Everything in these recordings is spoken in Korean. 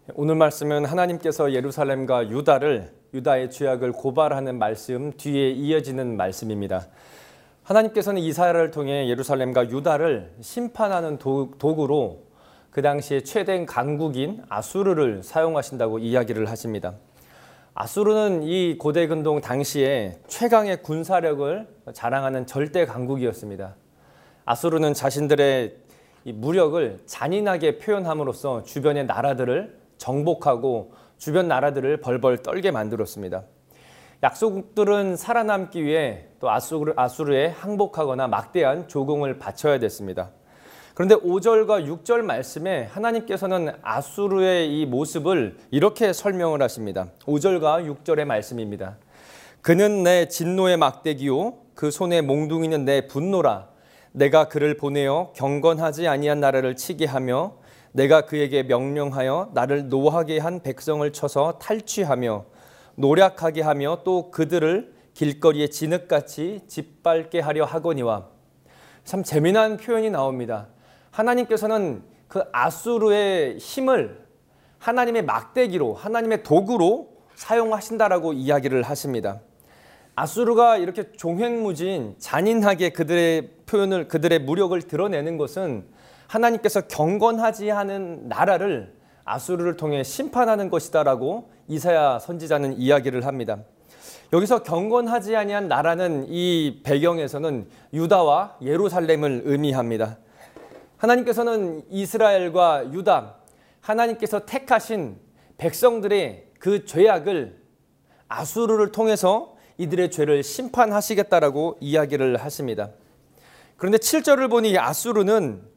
오늘 말씀은 하나님께서 예루살렘과 유다의 죄악을 고발하는 말씀 뒤에 이어지는 말씀입니다. 하나님께서는 이사야를 통해 예루살렘과 유다를 심판하는 도구로 그 당시에 최대 강국인 아수르를 사용하신다고 이야기를 하십니다. 아수르는 이 고대 근동 당시에 최강의 군사력을 자랑하는 절대 강국이었습니다. 아수르는 자신들의 이 무력을 잔인하게 표현함으로써 주변의 나라들을 정복하고 주변 나라들을 벌벌 떨게 만들었습니다. 약소국들은 살아남기 위해 또 아수르에 항복하거나 막대한 조공을 바쳐야 됐습니다. 그런데 5절과 6절 말씀에 하나님께서는 아수르의 이 모습을 이렇게 설명을 하십니다. 5절과 6절의 말씀입니다. 그는 내 진노의 막대기요 그 손에 몽둥이는 내 분노라. 내가 그를 보내어 경건하지 아니한 나라를 치게 하며 내가 그에게 명령하여 나를 노하게 한 백성을 쳐서 탈취하며 노략하게 하며 또 그들을 길거리에 진흙같이 짓밟게 하려 하거니와. 참 재미난 표현이 나옵니다. 하나님께서는 그 아수르의 힘을 하나님의 막대기로, 하나님의 도구로 사용하신다라고 이야기를 하십니다. 아수르가 이렇게 종횡무진 잔인하게 그들의 무력을 드러내는 것은 하나님께서 경건하지 않은 나라를 아수르를 통해 심판하는 것이다라고 이사야 선지자는 이야기를 합니다. 여기서 경건하지 아니한 나라는 이 배경에서는 유다와 예루살렘을 의미합니다. 하나님께서는 이스라엘과 유다, 하나님께서 택하신 백성들의 그 죄악을 아수르를 통해서 이들의 죄를 심판하시겠다라고 이야기를 하십니다. 그런데 7절을 보니 아수르는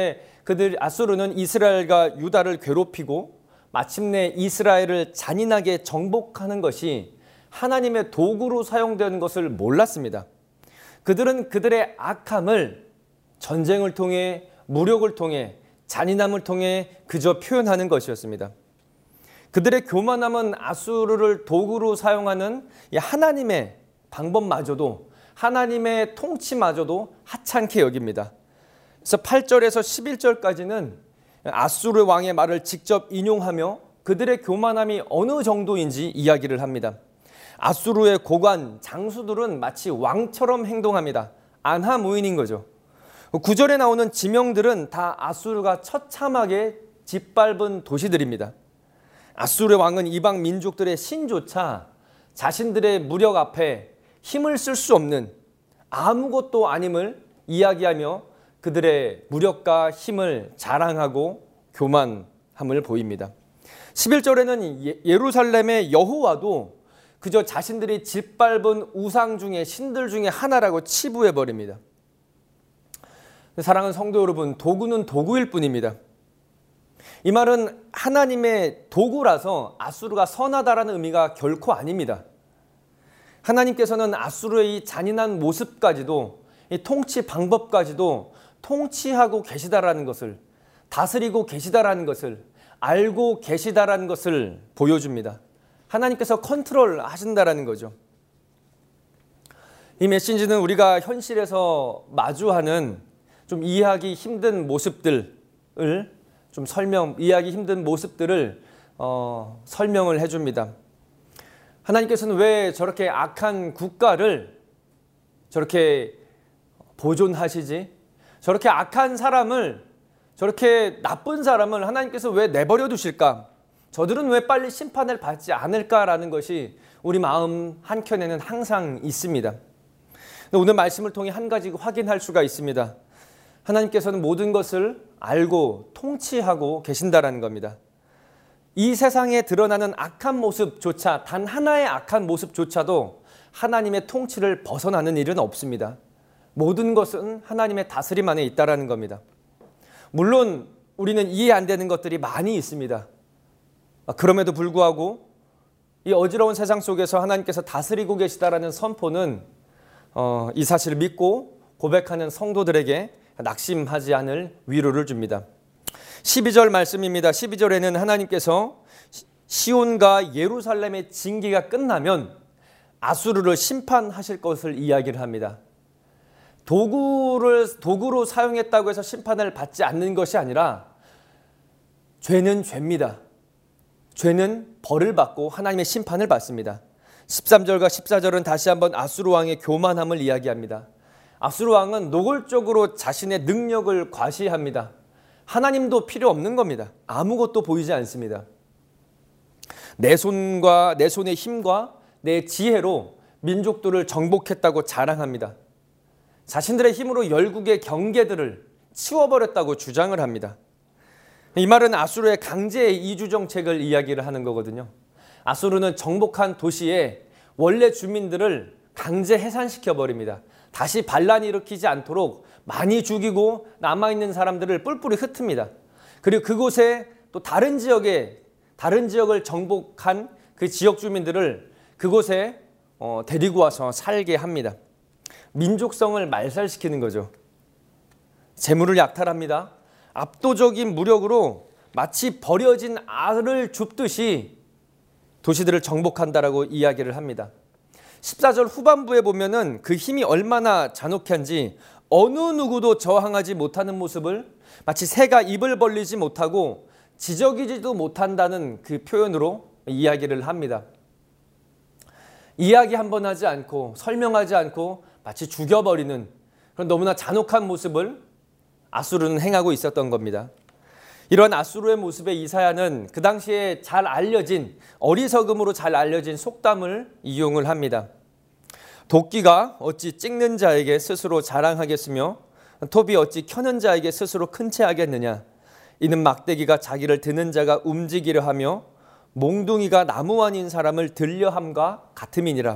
아수르는 이스라엘과 유다를 괴롭히고 마침내 이스라엘을 잔인하게 정복하는 것이 하나님의 도구로 사용되는 것을 몰랐습니다. 그들은 그들의 악함을 전쟁을 통해 무력을 통해 잔인함을 통해 그저 표현하는 것이었습니다. 그들의 교만함은 아수르를 도구로 사용하는 하나님의 방법마저도 하나님의 통치마저도 하찮게 여깁니다. 그래서 8절에서 11절까지는 아수르 왕의 말을 직접 인용하며 그들의 교만함이 어느 정도인지 이야기를 합니다. 아수르의 고관, 장수들은 마치 왕처럼 행동합니다. 안하무인인 거죠. 9절에 나오는 지명들은 다 아수르가 처참하게 짓밟은 도시들입니다. 아수르 왕은 이방 민족들의 신조차 자신들의 무력 앞에 힘을 쓸 수 없는 아무것도 아님을 이야기하며 그들의 무력과 힘을 자랑하고 교만함을 보입니다. 11절에는 예루살렘의 여호와도 그저 자신들이 짓밟은 우상 중에 신들 중에 하나라고 치부해버립니다. 사랑하는 성도 여러분, 도구는 도구일 뿐입니다. 이 말은 하나님의 도구라서 아수르가 선하다라는 의미가 결코 아닙니다. 하나님께서는 아수르의 이 잔인한 모습까지도 이 통치 방법까지도 통치하고 계시다라는 것을, 다스리고 계시다라는 것을, 알고 계시다라는 것을 보여줍니다. 하나님께서 컨트롤 하신다라는 거죠. 이 메시지는 우리가 현실에서 마주하는 좀 이해하기 힘든 모습들을 설명을 해줍니다. 하나님께서는 왜 저렇게 악한 국가를 저렇게 보존하시지? 저렇게 악한 사람을, 저렇게 나쁜 사람을 하나님께서 왜 내버려 두실까? 저들은 왜 빨리 심판을 받지 않을까라는 것이 우리 마음 한켠에는 항상 있습니다. 오늘 말씀을 통해 한 가지 확인할 수가 있습니다. 하나님께서는 모든 것을 알고 통치하고 계신다라는 겁니다. 이 세상에 드러나는 악한 모습조차, 단 하나의 악한 모습조차도 하나님의 통치를 벗어나는 일은 없습니다. 모든 것은 하나님의 다스림 안에 있다라는 겁니다. 물론 우리는 이해 안 되는 것들이 많이 있습니다. 그럼에도 불구하고 이 어지러운 세상 속에서 하나님께서 다스리고 계시다라는 선포는 이 사실을 믿고 고백하는 성도들에게 낙심하지 않을 위로를 줍니다. 12절 말씀입니다. 12절에는 하나님께서 시온과 예루살렘의 징계가 끝나면 아수르를 심판하실 것을 이야기를 합니다. 도구로 사용했다고 해서 심판을 받지 않는 것이 아니라 죄는 죄입니다. 죄는 벌을 받고 하나님의 심판을 받습니다. 13절과 14절은 다시 한번 아수르 왕의 교만함을 이야기합니다. 아수르 왕은 노골적으로 자신의 능력을 과시합니다. 하나님도 필요 없는 겁니다. 아무것도 보이지 않습니다. 내 손의 힘과 내 지혜로 민족들을 정복했다고 자랑합니다. 자신들의 힘으로 열국의 경계들을 치워버렸다고 주장을 합니다. 이 말은 아수르의 강제 이주 정책을 이야기를 하는 거거든요. 아수르는 정복한 도시의 원래 주민들을 강제 해산시켜버립니다. 다시 반란이 일으키지 않도록 많이 죽이고 남아있는 사람들을 뿔뿔이 흩습니다. 그리고 그곳에 또 다른 지역을 정복한 그 지역 주민들을 그곳에 데리고 와서 살게 합니다. 민족성을 말살시키는 거죠. 재물을 약탈합니다. 압도적인 무력으로 마치 버려진 알을 줍듯이 도시들을 정복한다라고 이야기를 합니다. 14절 후반부에 보면은 그 힘이 얼마나 잔혹한지 어느 누구도 저항하지 못하는 모습을 마치 새가 입을 벌리지 못하고 지저귀지도 못한다는 그 표현으로 이야기를 합니다. 이야기 한번 하지 않고 설명하지 않고 마치 죽여버리는 그런 너무나 잔혹한 모습을 아수르는 행하고 있었던 겁니다. 이런 아수르의 모습에 이사야는 그 당시에 어리석음으로 잘 알려진 속담을 이용을 합니다. 도끼가 어찌 찍는 자에게 스스로 자랑하겠으며 톱이 어찌 켜는 자에게 스스로 큰 채 하겠느냐. 이는 막대기가 자기를 드는 자가 움직이려 하며 몽둥이가 나무 아닌 사람을 들려함과 같음이니라.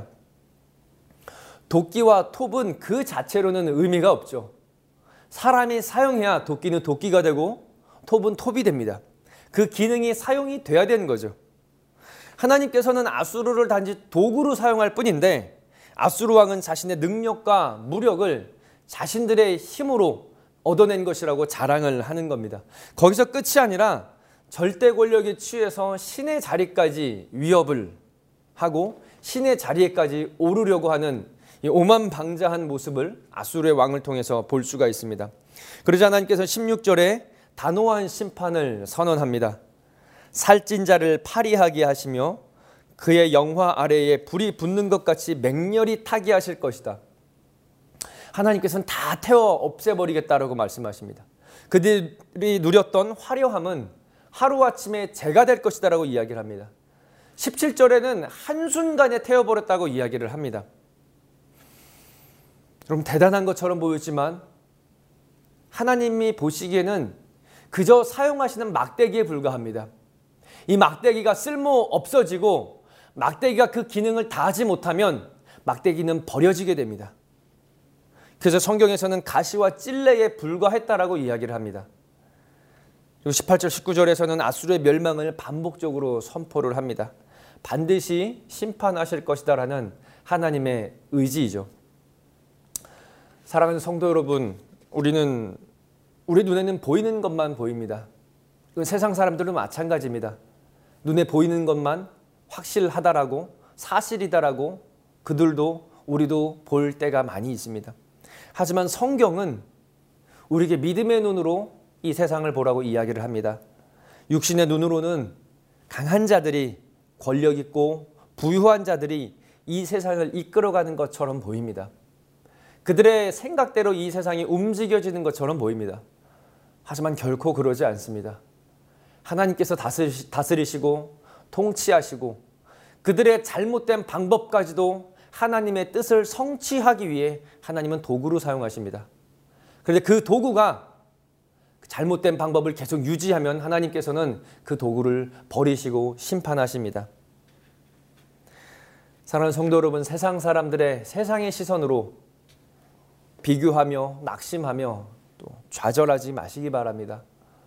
도끼와 톱은 그 자체로는 의미가 없죠. 사람이 사용해야 도끼는 도끼가 되고 톱은 톱이 됩니다. 그 기능이 사용이 돼야 되는 거죠. 하나님께서는 아수르를 단지 도구로 사용할 뿐인데 아수르 왕은 자신의 능력과 무력을 자신들의 힘으로 얻어낸 것이라고 자랑을 하는 겁니다. 거기서 끝이 아니라 절대 권력에 취해서 신의 자리까지 위협을 하고 신의 자리에까지 오르려고 하는 이 오만방자한 모습을 아수르의 왕을 통해서 볼 수가 있습니다. 그러자 하나님께서 16절에 단호한 심판을 선언합니다. 살찐 자를 파리하게 하시며 그의 영화 아래에 불이 붙는 것 같이 맹렬히 타게 하실 것이다. 하나님께서는 다 태워 없애버리겠다라고 말씀하십니다. 그들이 누렸던 화려함은 하루아침에 재가 될 것이다 라고 이야기를 합니다. 17절에는 한순간에 태워버렸다고 이야기를 합니다. 여러분, 대단한 것처럼 보이지만 하나님이 보시기에는 그저 사용하시는 막대기에 불과합니다. 이 막대기가 쓸모 없어지고 막대기가 그 기능을 다하지 못하면 막대기는 버려지게 됩니다. 그래서 성경에서는 가시와 찔레에 불과했다라고 이야기를 합니다. 그리고 18절 19절에서는 아수르의 멸망을 반복적으로 선포를 합니다. 반드시 심판하실 것이다라는 하나님의 의지이죠. 사랑하는 성도 여러분, 우리 눈에는 보이는 것만 보입니다. 세상 사람들은 마찬가지입니다. 눈에 보이는 것만 확실하다라고 사실이다라고 그들도 우리도 볼 때가 많이 있습니다. 하지만 성경은 우리에게 믿음의 눈으로 이 세상을 보라고 이야기를 합니다. 육신의 눈으로는 강한 자들이 권력 있고 부유한 자들이 이 세상을 이끌어가는 것처럼 보입니다. 그들의 생각대로 이 세상이 움직여지는 것처럼 보입니다. 하지만 결코 그러지 않습니다. 하나님께서 다스리시고 통치하시고 그들의 잘못된 방법까지도 하나님의 뜻을 성취하기 위해 하나님은 도구로 사용하십니다. 그런데 그 도구가 잘못된 방법을 계속 유지하면 하나님께서는 그 도구를 버리시고 심판하십니다. 사랑하는 성도 여러분, 세상 사람들의 세상의 시선으로 비교하며 낙심하며 또 좌절하지 마시기 바랍니다.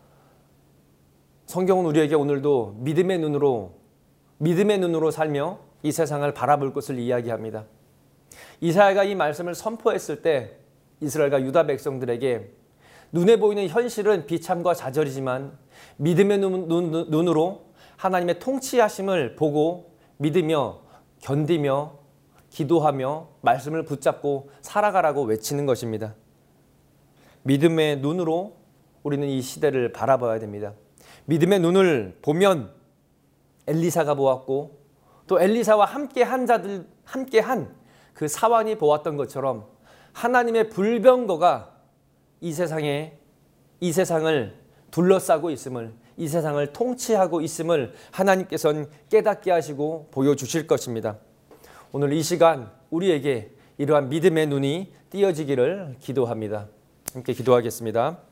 성경은 우리에게 오늘도 믿음의 눈으로 살며 이 세상을 바라볼 것을 이야기합니다. 이사야가 이 말씀을 선포했을 때 이스라엘과 유다 백성들에게 눈에 보이는 현실은 비참과 좌절이지만 믿음의 눈으로 하나님의 통치하심을 보고 믿으며 견디며 기도하며 말씀을 붙잡고 살아가라고 외치는 것입니다. 믿음의 눈으로 우리는 이 시대를 바라봐야 됩니다. 믿음의 눈을 보면 엘리사가 보았고 또 엘리사와 함께한 그 사환이 보았던 것처럼 하나님의 불병거가 이 세상을 둘러싸고 있음을, 이 세상을 통치하고 있음을 하나님께서는 깨닫게 하시고 보여주실 것입니다. 오늘 이 시간 우리에게 이러한 믿음의 눈이 띄어지기를 기도합니다. 함께 기도하겠습니다.